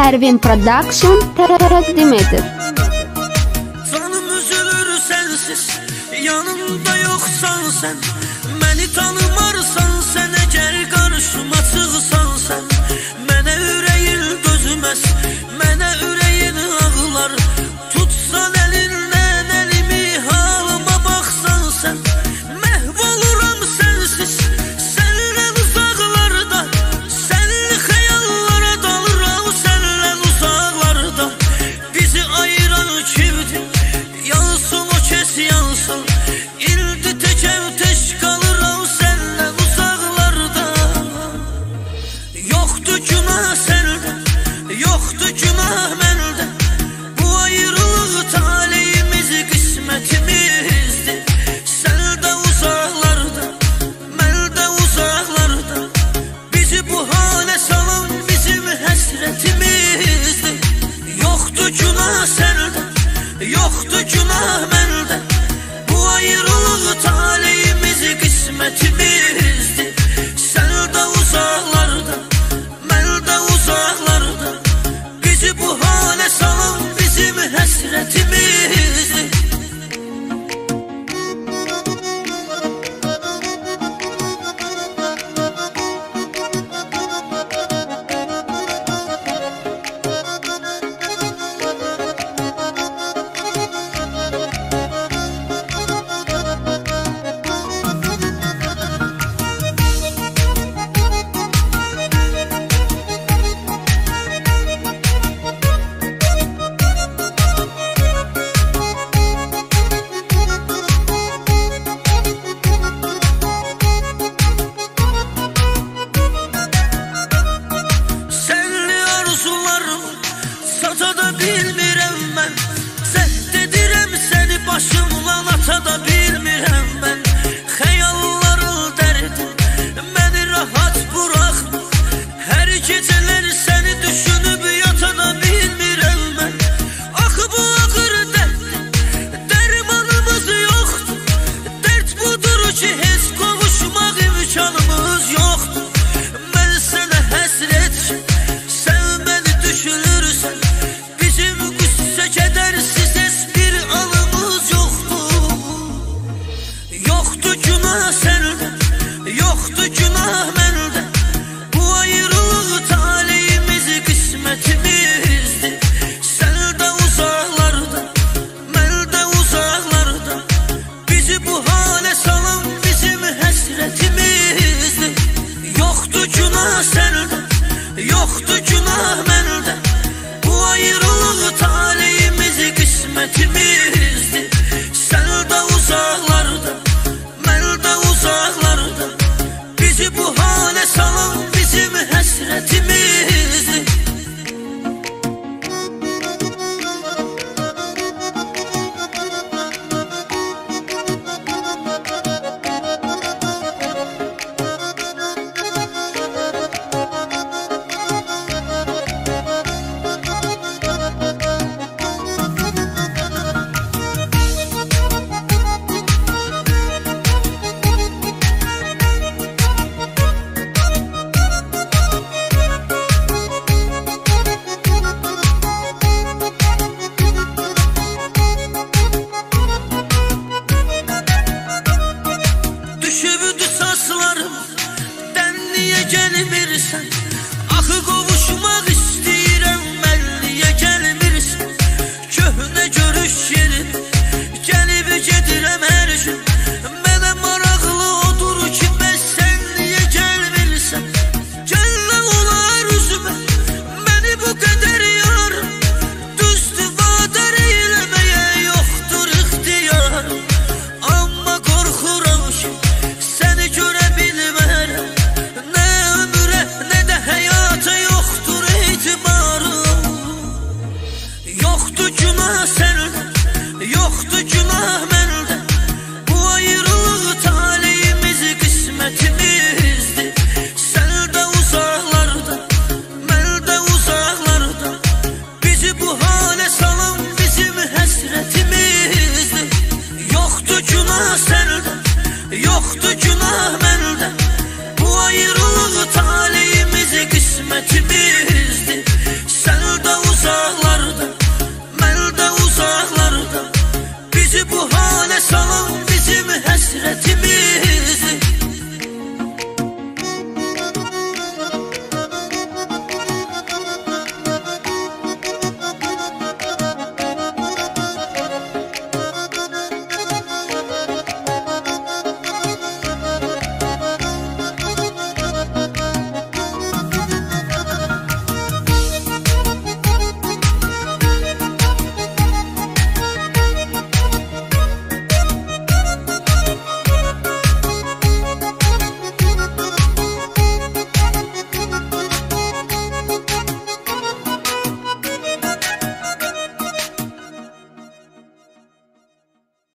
Ervin Production təqdim edir. Canım üzülür sensiz, yanımda yoksan sen. Məni tanımarsan sen, eğer karşıma çıksan sen. Mənə ürəyin dözməz, mənə ürəyin ağlar. Tutsan elindən elimi, halıma baxsan sen. Məhv oluram sensiz, səndən uzaqlarda. Sənli xəyallara dalıram, səndən uzaqlarda. Bizi ayıran kimdir? Yansın o kes yansın. İldi təkəv tək qalıram səndən uzaqlarda. Yoxdur günah səndə, yoxdur günah məndə. Bu ayrılıq taleyimiz, qismətimizdir. Sən də uzaqlarda, mən də uzaqlarda. Bizi bu halə salan bizim həsrətimizdir. Yoxdur günah səndə, yoxdur günah məndə. Bu ayrılıq taleyimiz, qismətimizdir. Sən də uzaqlarda, mən də uzaqlarda. Bizi bu halə salan bizim həsrətimizdir. Sata da bilmirəm mən, zəhd edirəm səni başımla ata da bilmirəm mən. Xəyalların dərdi məni rahat buraxma, hər gecələr səni düşünüb yata da bilmirəm mən. Axı bu ağır dərd, dərmanımız yoxdur. Dərd budur ki, heç qovuşmaq imkanımız yoxdur. Mən sənə həsrət, sən məni düşünürsən. Kedersiz bir anımız yoxdur. Yoxdur günah səndə, yoxdur günah məndə. Bu ayrılıq taleyimiz, qismətimizdir. Sən də uzaqlarda, mən də uzaqlarda. Bizi bu halə salan bizim həsrətimizdir. Yoxdur günah səndə, yoxdur günah məndə. Bu ayrılıq taleyimiz, qismətimizdir. Sən də uzaqlarda, mən də uzaqlarda. Bizi bu halə salan bizim həsrətimizdir. Düşübdü saçlarım, dən niyə gəlmirsən? Axı qovuşmaq istəyirəm, mən niyə gəlmirsən? Köhnə görüş yerin, gəlib gedirəm hər gün. Mənə maraqlı odur ki, bəs sən niyə gəlmirsən? Gəllə olar üzümə, məni bu qədər yarım. Düzdür, vadər eyləməyə yoxdur ixtiyarım. Amma qorxuram ki, səni görə bilmərəm. Nə ömrə, nə də həyata yoxdur etibarım. Yoxdur günah səndə, yoxdur günah məndə. Bu ayrılıq taleyimiz, qismətimizdir. Sən də uzaqlarda, mən də uzaqlarda. Bizi bu halə salan bizim həsrətimizdir. Yoxdur günah səndə, yoxdur günah məndə. Bu ayrılıq taleyimiz, qismətimizdir. Sən uzaqlarda, mən də uzaqlarda. Bizi bu halə salan bizim həsrətimiz.